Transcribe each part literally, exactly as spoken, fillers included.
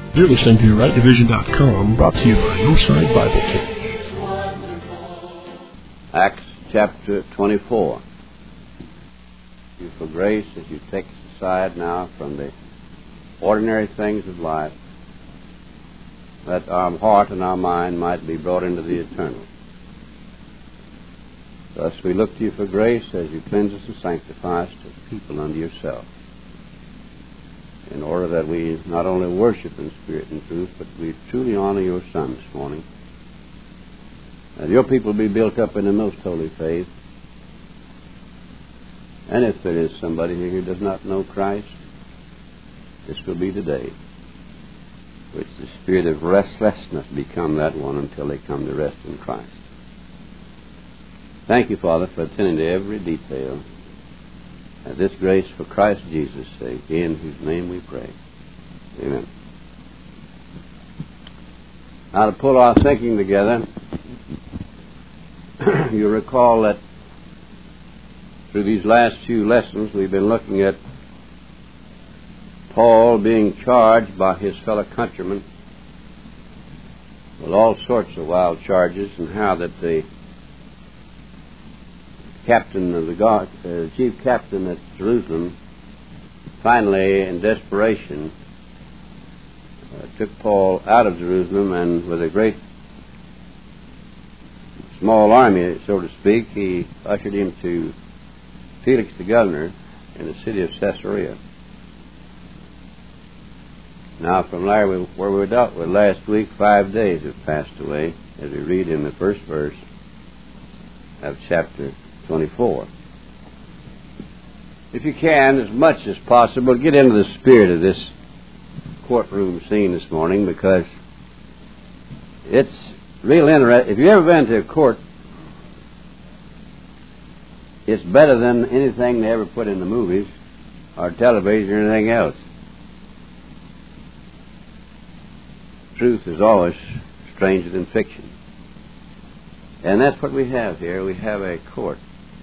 You're listening to right division dot com, brought to you by Hillside Bible Church. Acts chapter twenty-four. Thank you for grace as you take us aside now from the ordinary things of life, that our heart and our mind might be brought into the eternal. Thus we look to you for grace as you cleanse us and sanctify us to people unto yourself, in order that we not only worship in spirit and truth, but we truly honor your Son this morning, and your people be built up in the most holy faith. And if there is somebody here who does not know Christ, this will be the day which the spirit of restlessness become that one until they come to rest in Christ. Thank you, Father, for attending to every detail. And this grace for Christ Jesus' sake, in whose name we pray. Amen. Now, to pull our thinking together, you recall that through these last few lessons we've been looking at Paul being charged by his fellow countrymen with all sorts of wild charges, and how that the captain of the guard, uh, chief captain at Jerusalem, finally, in desperation, uh, took Paul out of Jerusalem, and with a great small army, so to speak, he ushered him to Felix the governor in the city of Caesarea. Now, from there, where we dealt with last week, five days have passed away, as we read in the first verse of chapter twenty-four. If you can, as much as possible, get into the spirit of this courtroom scene this morning, because it's real interesting. If you've ever been to a court, it's better than anything they ever put in the movies or television or anything else. Truth is always stranger than fiction. And that's what we have here. We have a court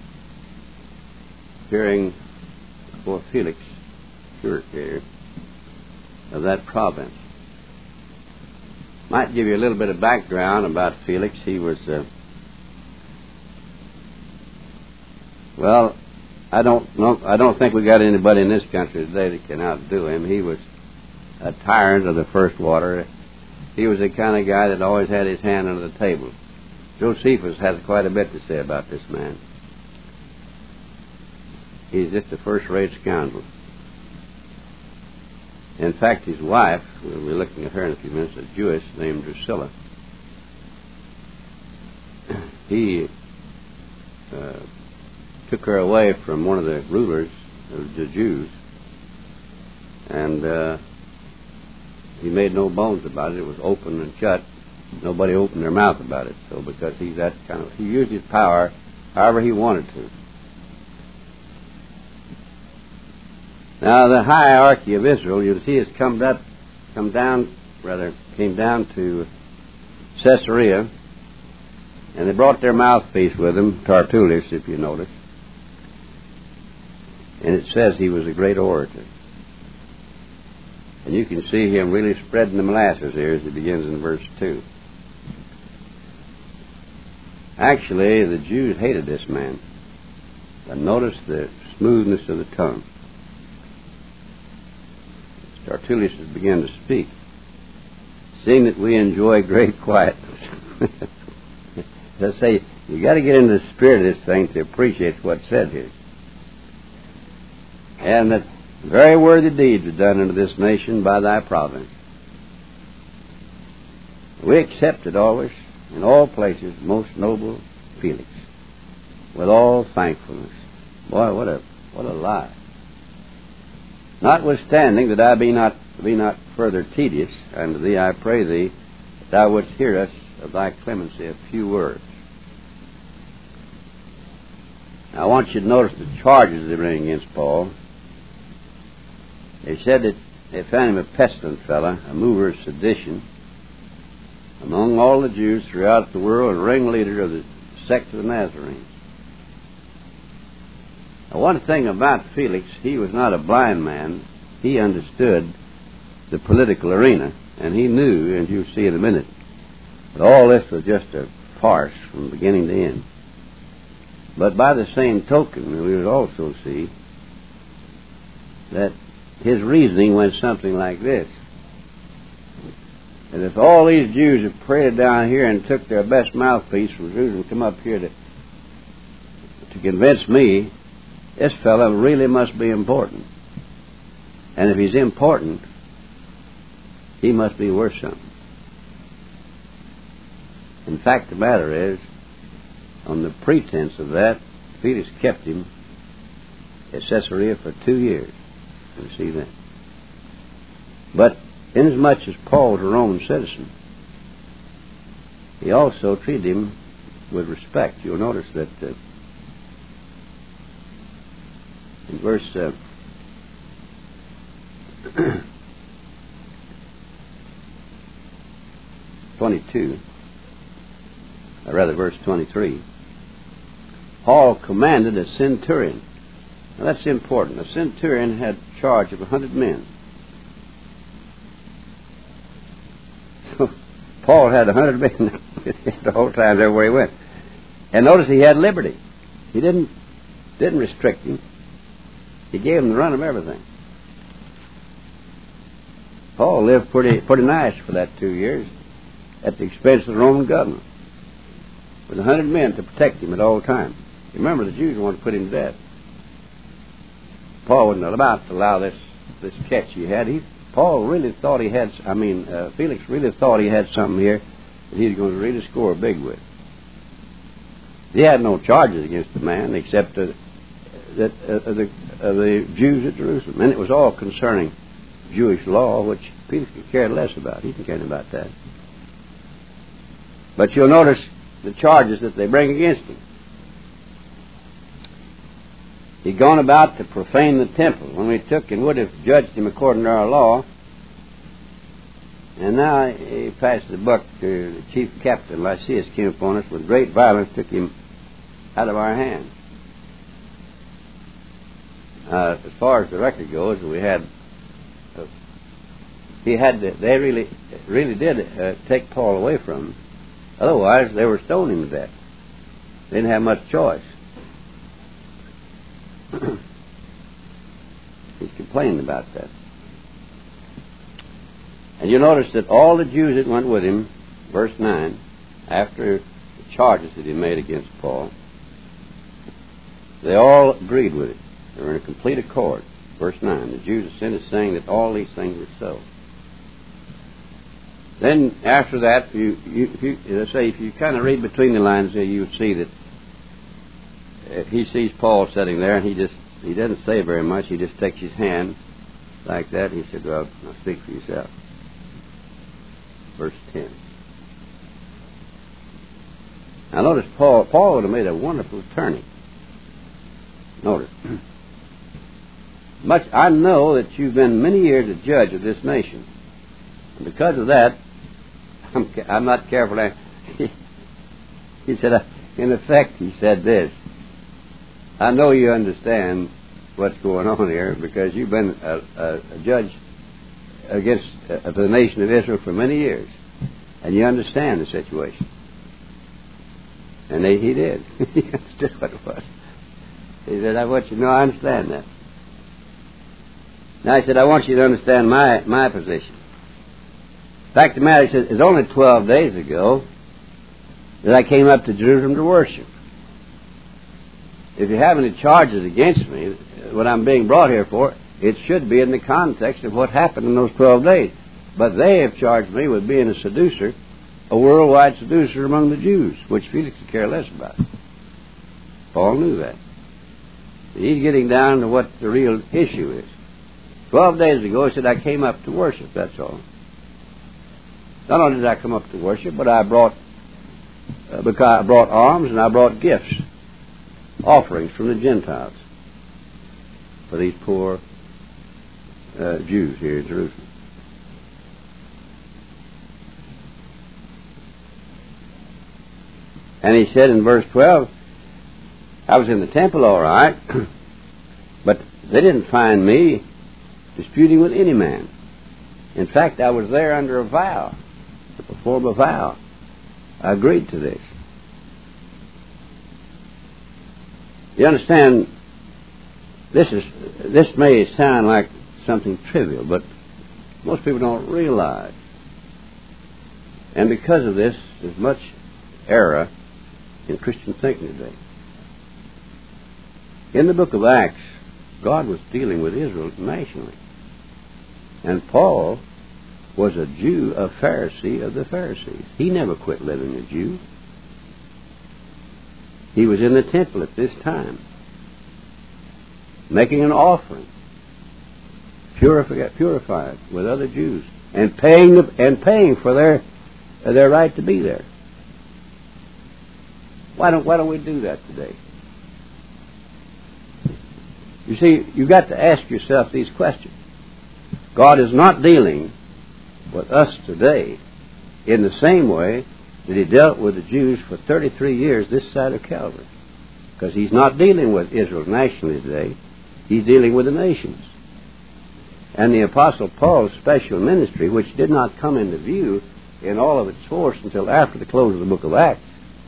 hearing before Felix, curator of that province. Might give you a little bit of background about Felix. He was, uh, well, I don't know. I don't think we got anybody in this country today that can outdo him. He was a tyrant of the first water. He was the kind of guy that always had his hand under the table. Josephus has quite a bit to say about this man. He's just a first-rate scoundrel. In fact, his wife, we'll be looking at her in a few minutes, a Jewess named Drusilla. He uh, took her away from one of the rulers of the Jews, and uh, he made no bones about it. It was open and shut. Nobody opened their mouth about it. So because he's that kind of, he used his power however he wanted to. Now the hierarchy of Israel, you'll see, has come up, come down, rather came down to Caesarea, and they brought their mouthpiece with them, Tertullus, if you notice. And it says he was a great orator. And you can see him really spreading the molasses here as he begins in verse two. Actually, the Jews hated this man. But notice the smoothness of the tongue. Tertullus began to speak. Seeing that we enjoy great quietness. As I say, you got to get into the spirit of this thing to appreciate what's said here. And that very worthy deeds are done unto this nation by thy providence. We accept it always, in all places, most noble Felix, with all thankfulness. Boy, what a what a lie! Notwithstanding that I be not be not further tedious, and to thee I pray thee that thou wouldst hear us of thy clemency a few words. Now, I want you to notice the charges they bring against Paul. They said that they found him a pestilent fellow, a mover of sedition among all the Jews throughout the world, and ringleader of the sect of the Nazarenes. Now, one thing about Felix, he was not a blind man. He understood the political arena. And he knew, and you'll see in a minute, that all this was just a farce from beginning to end. But by the same token, we would also see that his reasoning went something like this. And if all these Jews have paraded down here and took their best mouthpiece from Jerusalem and come up here to, to convince me, this fellow really must be important. And if he's important, he must be worth something. In fact, the matter is, on the pretense of that, Felix kept him at Caesarea for two years. You see that. But inasmuch as Paul was a Roman citizen, he also treated him with respect. You'll notice that uh, in verse uh, twenty-two, or rather verse twenty-three, Paul commanded a centurion. Now that's important. A centurion had charge of a hundred men. So Paul had a hundred men the whole time everywhere he went. And notice he had liberty. He didn't didn't restrict him. He gave him the run of everything. Paul lived pretty pretty nice for that two years at the expense of the Roman government, with a hundred men to protect him at all times. Remember, the Jews wanted to put him to death. Paul wasn't about to allow this this catch he had. He, Paul really thought he had, I mean, uh, Felix really thought he had something here that he was going to really score big with. He had no charges against the man except uh, that uh, the, uh, the Jews at Jerusalem. And it was all concerning Jewish law, which Felix could care less about. He didn't care about that. But you'll notice the charges that they bring against him. He'd gone about to profane the temple when we took and would have judged him according to our law. And now he passed the buck to the chief captain, Lysias, came upon us with great violence, took him out of our hands. Uh, as far as the record goes, we had, uh, he had, to, they really, really did uh, take Paul away from him. Otherwise, they were stoning him to death. They didn't have much choice. He's complaining about that. And you notice that all the Jews that went with him, verse nine, after the charges that he made against Paul, they all agreed with it. They were in a complete accord. Verse nine, the Jews assented, saying that all these things were so. Then after that, you, you, if you, as I say, if you kind of read between the lines there, you would see that he sees Paul sitting there, and he just, he doesn't say very much. He just takes his hand like that, and he said, well, now speak for yourself. Verse ten. Now notice Paul, Paul would have made a wonderful attorney. Notice. Much, I know that you've been many years a judge of this nation. And because of that, I'm, I'm not careful. He, he said, uh, in effect, he said this. I know you understand what's going on here because you've been a, a, a judge against uh, the nation of Israel for many years, and you understand the situation. And they, he did. He understood what it was. He said, I want you to know I understand that. Now he said, I want you to understand my, my position. In fact, the matter, he said, it's only twelve days ago that I came up to Jerusalem to worship. If you have any charges against me, what I'm being brought here for, it should be in the context of what happened in those twelve days. But they have charged me with being a seducer, a worldwide seducer among the Jews, which Felix could care less about. Paul knew that. He's getting down to what the real issue is. Twelve days ago, he said, I came up to worship, that's all. Not only did I come up to worship, but I brought, uh, because I brought alms and I brought gifts, offerings from the Gentiles for these poor uh, Jews here in Jerusalem. And he said in verse twelve, I was in the temple all right, but they didn't find me disputing with any man. In fact, I was there under a vow, to perform a vow. I agreed to this. You understand, this is this may sound like something trivial, but most people don't realize. And because of this, there's much error in Christian thinking today. In the book of Acts, God was dealing with Israel nationally. And Paul was a Jew, a Pharisee of the Pharisees. He never quit living a Jew. He was in the temple at this time, making an offering, purified, purified with other Jews, and paying the, and paying for their their right to be there. Why don't Why don't we do that today? You see, you've got to ask yourself these questions. God is not dealing with us today in the same way that He dealt with the Jews for thirty-three years this side of Calvary. Because He's not dealing with Israel nationally today. He's dealing with the nations. And the Apostle Paul's special ministry, which did not come into view in all of its force until after the close of the book of Acts,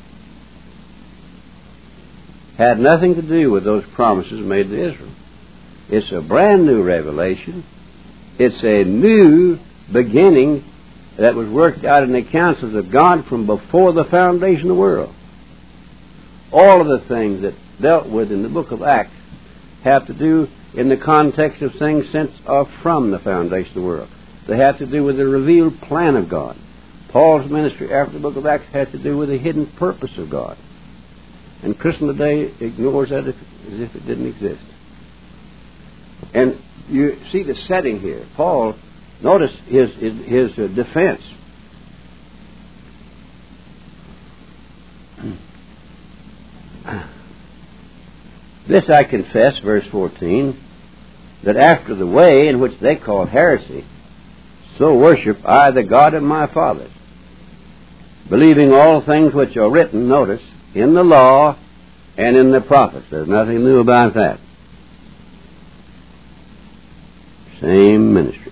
had nothing to do with those promises made to Israel. It's a brand new revelation. It's a new beginning that was worked out in the counsels of God from before the foundation of the world. All of the things that dealt with in the book of Acts have to do in the context of things since or from the foundation of the world. They have to do with the revealed plan of God. Paul's ministry after the book of Acts has to do with the hidden purpose of God. And Christendom today ignores that as if it didn't exist. And you see the setting here. Paul, notice his, his, his uh, defense. This I confess, verse fourteen, that after the way in which they call heresy, so worship I the God of my fathers, believing all things which are written, notice, in the law and in the prophets. There's nothing new about that. Same ministry.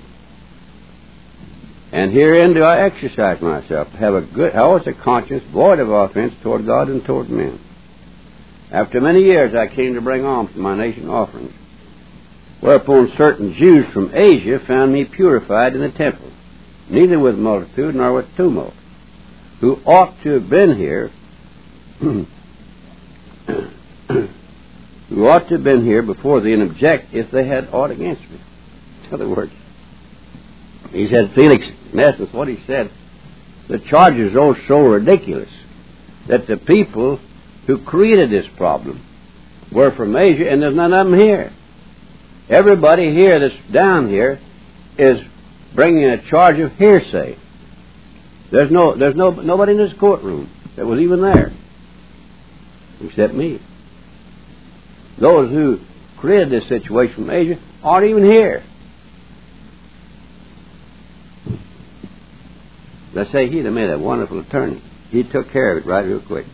And herein do I exercise myself to have a good, always a conscience void of offense toward God and toward men. After many years I came to bring alms to my nation offerings, whereupon certain Jews from Asia found me purified in the temple, neither with multitude nor with tumult, who ought to have been here, who ought to have been here before thee and object if they had aught against me. In other words, he said, Felix, in essence, what he said, the charges are so ridiculous that the people who created this problem were from Asia, and there's none of them here. Everybody here that's down here is bringing a charge of hearsay. There's no, there's no, nobody in this courtroom that was even there, except me. Those who created this situation from Asia aren't even here. Let's say he'd have made a wonderful attorney. He took care of it right real quick.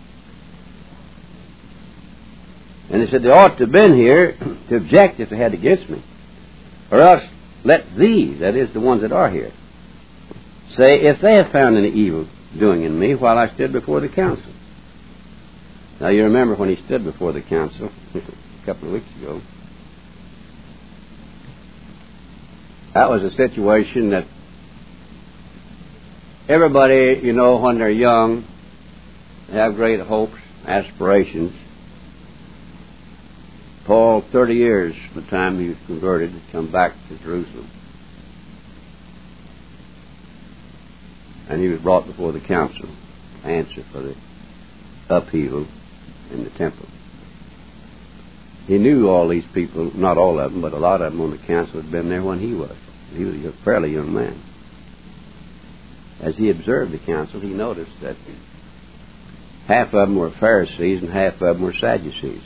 And he said, they ought to have been here to object if they had against me. Or else let these, that is, the ones that are here, say if they have found any evil doing in me while I stood before the council. Now you remember when he stood before the council a couple of weeks ago, that was a situation that everybody, you know, when they're young, they have great hopes, aspirations. Paul, thirty years from the time he was converted, had come back to Jerusalem. And he was brought before the council to answer for the upheaval in the temple. He knew all these people, not all of them, but a lot of them on the council had been there when he was. He was a fairly young man. As he observed the council, he noticed that half of them were Pharisees and half of them were Sadducees.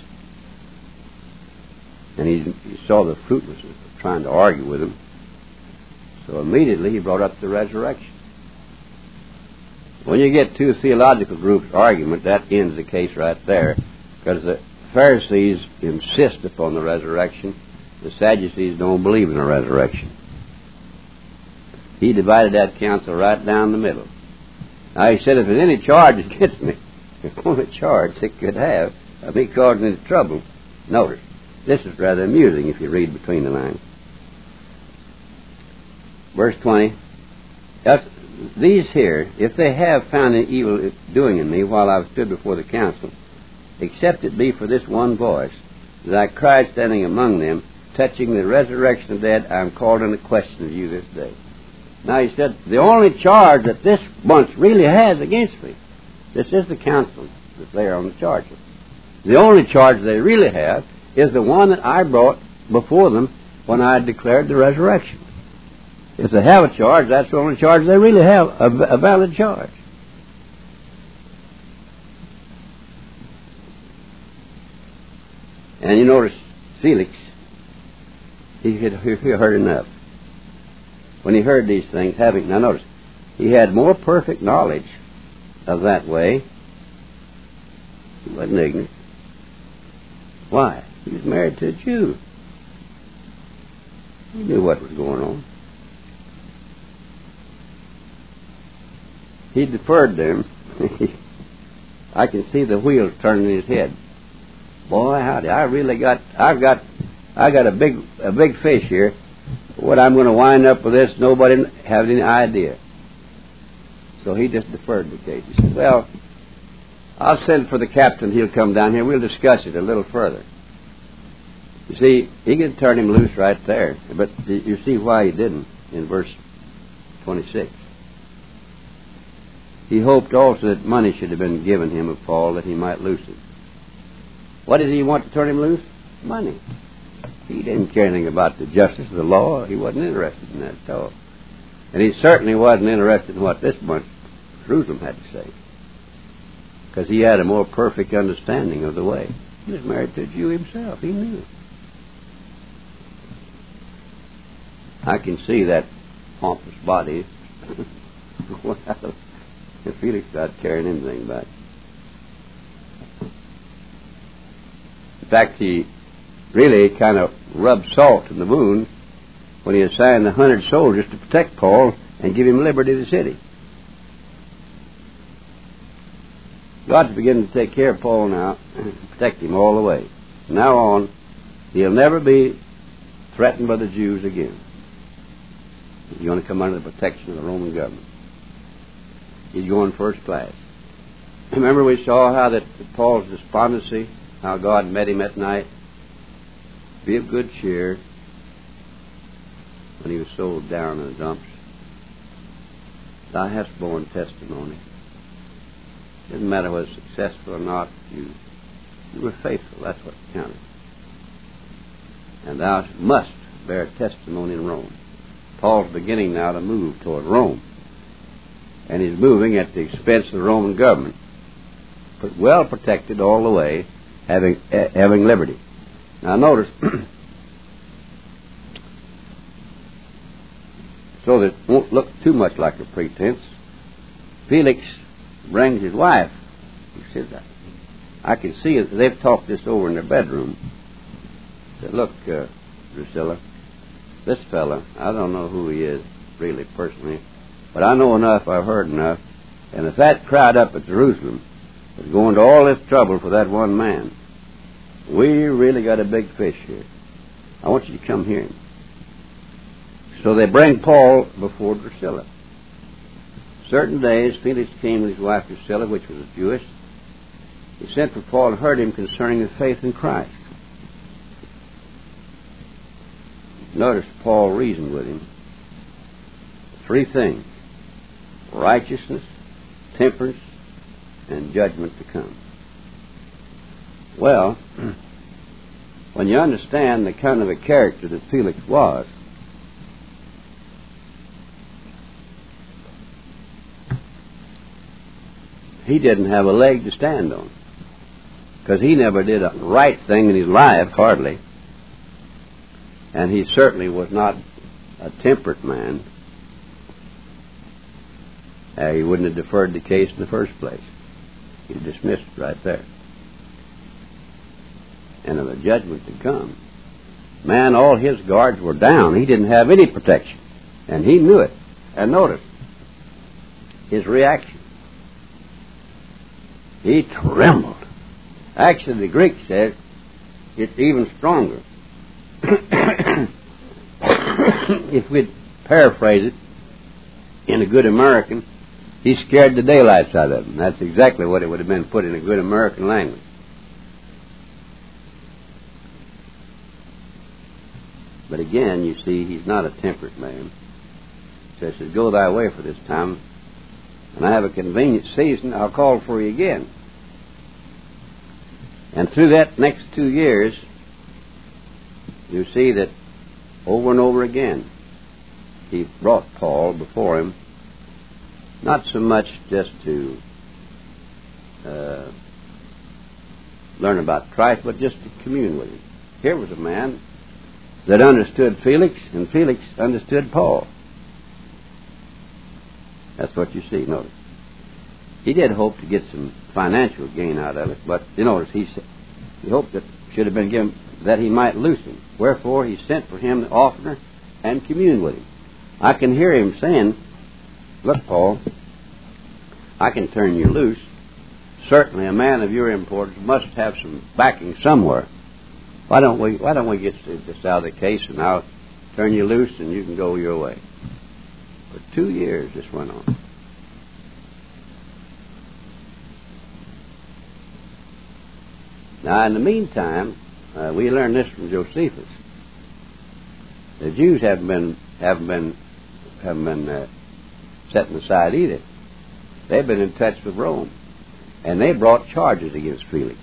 And he, he saw the fruitlessness of trying to argue with them. So immediately he brought up the resurrection. When you get two theological groups' argument, that ends the case right there, because the Pharisees insist upon the resurrection. The Sadducees don't believe in the resurrection. he divided that council right down the middle. Now, he said, if there's any charge against me, the only charge it could have of me causing any trouble, notice, this is rather amusing if you read between the lines. Verse twenty, these here, if they have found any evil doing in me while I stood before the council, except it be for this one voice, that I cried standing among them, touching the resurrection of the dead, I am called into question of you this day. Now, he said, the only charge that this bunch really has against me, this is the council that's there on the charge. The only charge they really have is the one that I brought before them when I declared the resurrection. If they have a charge, that's the only charge they really have, a, a valid charge. And you notice Felix, he had he heard enough. When he heard these things, having, now notice, he had more perfect knowledge of that way. He wasn't ignorant. Why? He was married to a Jew. He knew what was going on. He deferred them. I can see the wheels turning in his head. Boy, howdy! I really got, I've got, I got a big, a big fish here. What I'm going to wind up with this, nobody has any idea. So he just deferred the case. He said, "Well, I'll send for the captain. He'll come down here. We'll discuss it a little further." You see, he could turn him loose right there, but you see why he didn't in verse twenty-six. He hoped also that money should have been given him of Paul that he might loose him. What did he want to turn him loose? Money. He didn't care anything about the justice of the law. He wasn't interested in that at all. And he certainly wasn't interested in what this bunch, Jerusalem, had to say, because he had a more perfect understanding of the way. He was married to a Jew himself. He knew. I can see that pompous body. Well, if Felix not caring anything about it. In fact, he really kind of rubbed salt in the wound when he assigned a hundred soldiers to protect Paul and give him liberty of the city. God's beginning to take care of Paul now and protect him all the way. From now on, he'll never be threatened by the Jews again. He's going to come under the protection of the Roman government. He's going first class. Remember we saw how that Paul's despondency, how God met him at night. Be of good cheer when he was so down in the dumps. Thou hast borne testimony. Didn't matter whether successful or not, you, you were faithful. That's what counted. And thou must bear testimony in Rome. Paul's beginning now to move toward Rome. And he's moving at the expense of the Roman government. But well protected all the way, having uh, having liberty. Now notice, so that it won't look too much like a pretense, Felix brings his wife. He says, I can see it. They've talked this over in their bedroom. He said, look, uh, Drusilla, this fella, I don't know who he is really personally, but I know enough, I've heard enough, and if that crowd up at Jerusalem is going to all this trouble for that one man, we really got a big fish here. I want you to come here. So they bring Paul before Drusilla. Certain days, Felix came with his wife Drusilla, which was a Jewess. He sent for Paul and heard him concerning the faith in Christ. Notice Paul reasoned with him. Three things: righteousness, temperance, and judgment to come. Well, when you understand the kind of a character that Felix was, he didn't have a leg to stand on, because he never did a right thing in his life, hardly, and he certainly was not a temperate man. Uh, he wouldn't have deferred the case in the first place. He dismissed it right there. And of the judgment to come, man, all his guards were down. He didn't have any protection, and he knew it. And notice his reaction. He trembled. Actually, the Greek says it's even stronger. If we'd paraphrase it in a good American, he scared the daylights out of him. That's exactly what it would have been put in a good American language. But again, you see, he's not a temperate man. He says, go thy way for this time. When I have a convenient season, I'll call for you again. And through that next two years, you see that over and over again, he brought Paul before him, not so much just to uh, learn about Christ, but just to commune with him. Here was a man that understood Felix, and Felix understood Paul. That's what you see, notice. He did hope to get some financial gain out of it, but you notice he said, he hoped that should have been given that he might loose him. Wherefore he sent for him oftener and communed with him. I can hear him saying, look, Paul, I can turn you loose. Certainly a man of your importance must have some backing somewhere. Why don't we why don't we get this out of the case, and I'll turn you loose and you can go your way. For two years this went on. Now, in the meantime, uh, we learned this from Josephus. The Jews haven't been haven't been haven't been uh, setting aside either. They've been in touch with Rome, and they brought charges against Felix.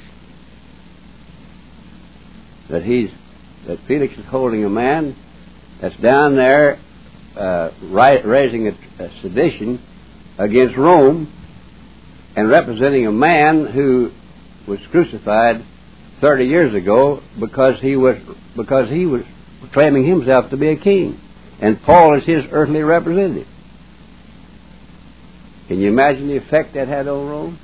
That he's that Felix is holding a man that's down there uh, right, raising a, a sedition against Rome, and representing a man who was crucified thirty years ago because he was because he was claiming himself to be a king, and Paul is his earthly representative. Can you imagine the effect that had on Rome?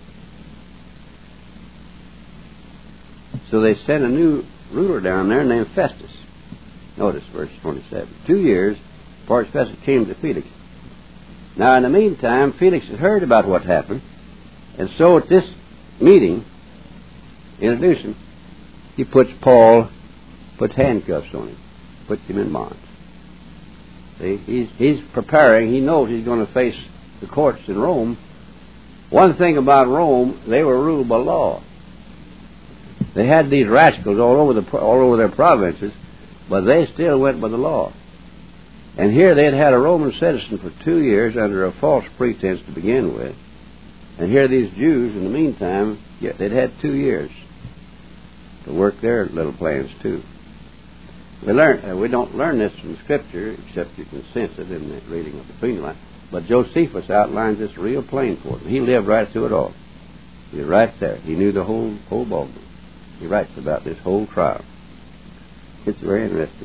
So they sent a new ruler down there named Festus. Notice verse twenty-seven. Two years before Festus came to Felix. Now, in the meantime, Felix had heard about what happened, and so at this meeting, introduce him, he puts Paul, puts handcuffs on him, puts him in bonds. See, he's, he's preparing, he knows he's going to face the courts in Rome. One thing about Rome, they were ruled by law. They had these rascals all over the all over their provinces, but they still went by the law. And here they had had a Roman citizen for two years under a false pretense to begin with. And here these Jews, in the meantime, yeah, they'd had two years to work their little plans too. We learn uh, we don't learn this from Scripture, except you can sense it in the reading of between the lines. But Josephus outlines this real plain for us. He lived right through it all. He was right there. He knew the whole whole ballgame. He writes about this whole trial. It's very interesting.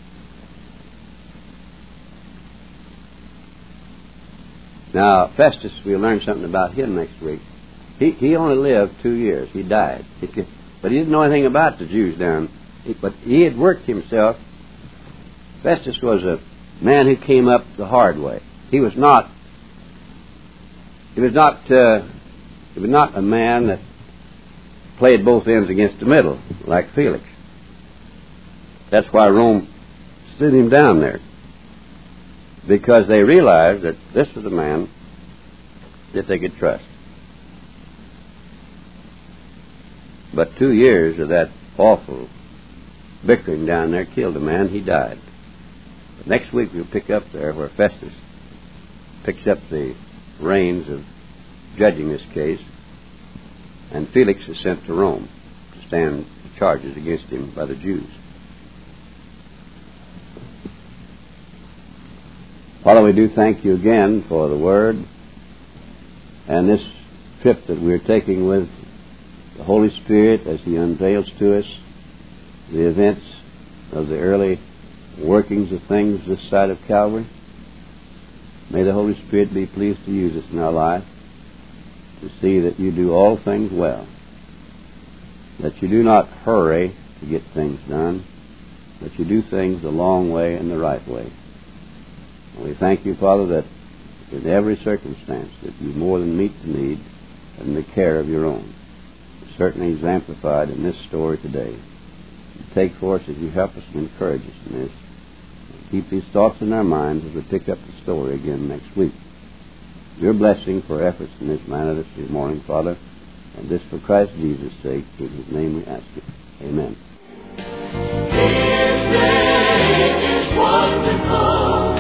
Now, Festus, we'll learn something about him next week. He he only lived two years. He died. He could, but he didn't know anything about the Jews down. He, but he had worked himself. Festus was a man who came up the hard way. He was not. He was not. Uh, he was not a man that played both ends against the middle like Felix. That's why Rome stood him down there, because they realized that this was a man that they could trust. But two years of that awful bickering down there killed a man. He died. But next week we'll pick up there where Festus picks up the reins of judging this case, and Felix is sent to Rome to stand the charges against him by the Jews. Father, we do thank you again for the Word and this trip that we're taking with the Holy Spirit as He unveils to us the events of the early workings of things this side of Calvary. May the Holy Spirit be pleased to use us in our life to see that you do all things well, that you do not hurry to get things done, that you do things the long way and the right way. We thank you, Father, that in every circumstance that you more than meet the need and the care of your own. It's certainly exemplified in this story today. You take for us as you help us and encourage us in this. Keep these thoughts in our minds as we pick up the story again next week. Your blessing for efforts in this manner this morning, Father, and this for Christ Jesus' sake. In his name we ask it. Amen. His name is wonderful,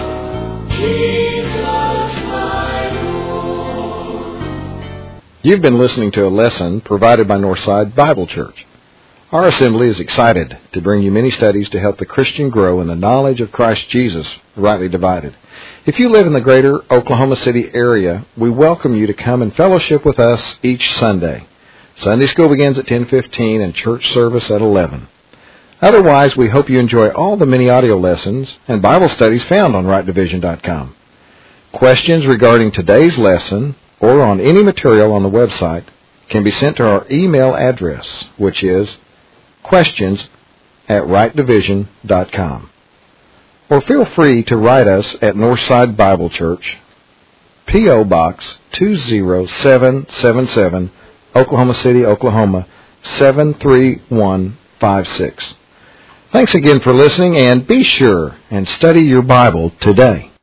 Jesus my Lord. You've been listening to a lesson provided by Northside Bible Church. Our assembly is excited to bring you many studies to help the Christian grow in the knowledge of Christ Jesus, rightly divided. If you live in the greater Oklahoma City area, we welcome you to come and fellowship with us each Sunday. Sunday school begins at ten fifteen and church service at eleven. Otherwise, we hope you enjoy all the many audio lessons and Bible studies found on right division dot com. Questions regarding today's lesson or on any material on the website can be sent to our email address, which is questions at right division dot com. Or feel free to write us at Northside Bible Church, P O. Box two zero seven seven seven, Oklahoma City, Oklahoma seven three one five six. Thanks again for listening, and be sure and study your Bible today.